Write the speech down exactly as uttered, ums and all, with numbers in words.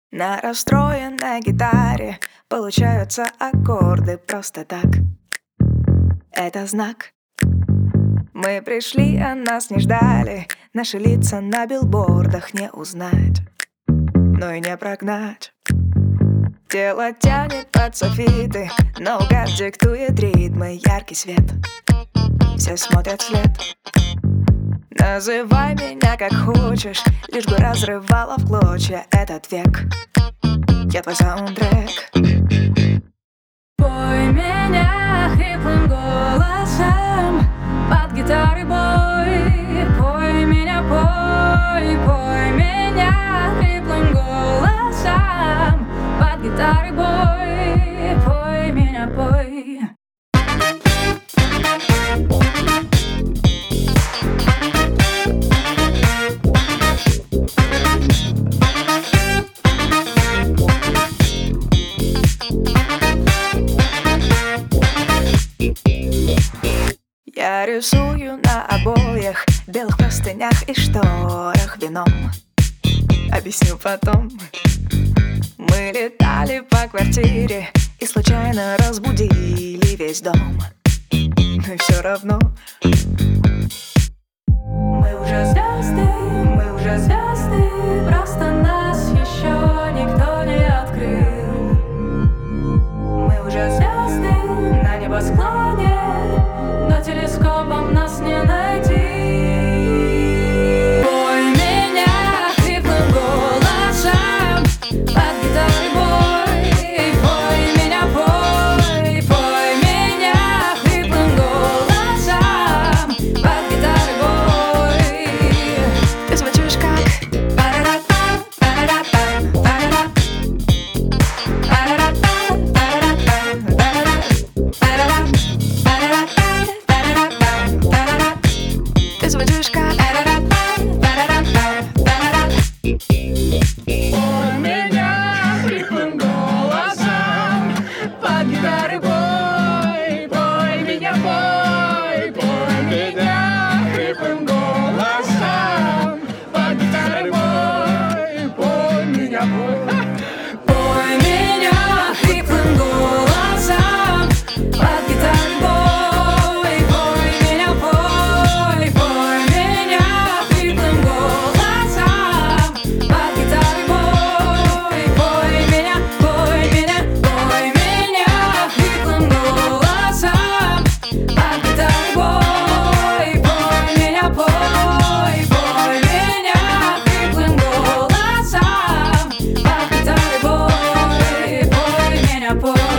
На расстроенной гитаре получаются аккорды просто так. Это знак. Мы пришли, а нас не ждали. Наши лица на билбордах не узнать, но и не прогнать. Тело тянет под софиты, наугад диктует ритмы, яркий свет. Все смотрят вслед. Называй меня как хочешь, лишь бы разрывала в клочья этот век. Я твой саундтрек. Пой меня хриплым голосом, под гитарой бой. Пой меня, пой, пой меня хриплым голосом, под гитарой бой. Пой меня, пой. Я рисую на обоях, белых простынях и шторах вином. Объясню потом. Мы летали по квартире и случайно разбудили весь дом. Но все равно Мы уже звезды, мы уже звезды, просто нас еще никто не открыл. Мы уже звезды на небосклоне, но телескопом нас не найти. Пой меня хриплым голосом, под гитарой бой. Пой меня, пой, пой меня хриплым голосом, под гитарой бой. ты звучишь как Па-ра-ра-па, па-ра-ра-па, па-ра-ра. Па-ра-ра-па, па-ра-ра-па, па-ра-ра. Ты звучишь как Пой меня хриплым голосом, под гитарой бой. Пой меня, пой, пой меня хриплым голосом, под гитарой бой. Пой меня, пой. Пой меня хриплым голосом, под гитарой бой. Пой меня, пой, пой меня хриплым голосом, под гитарой бой. Пой меня, пой меня, пой меня хриплым голосом, под гитарой бой. Пой меня, пой, пой меня хриплым голосом, под гитарой бой. Пой меня, пой.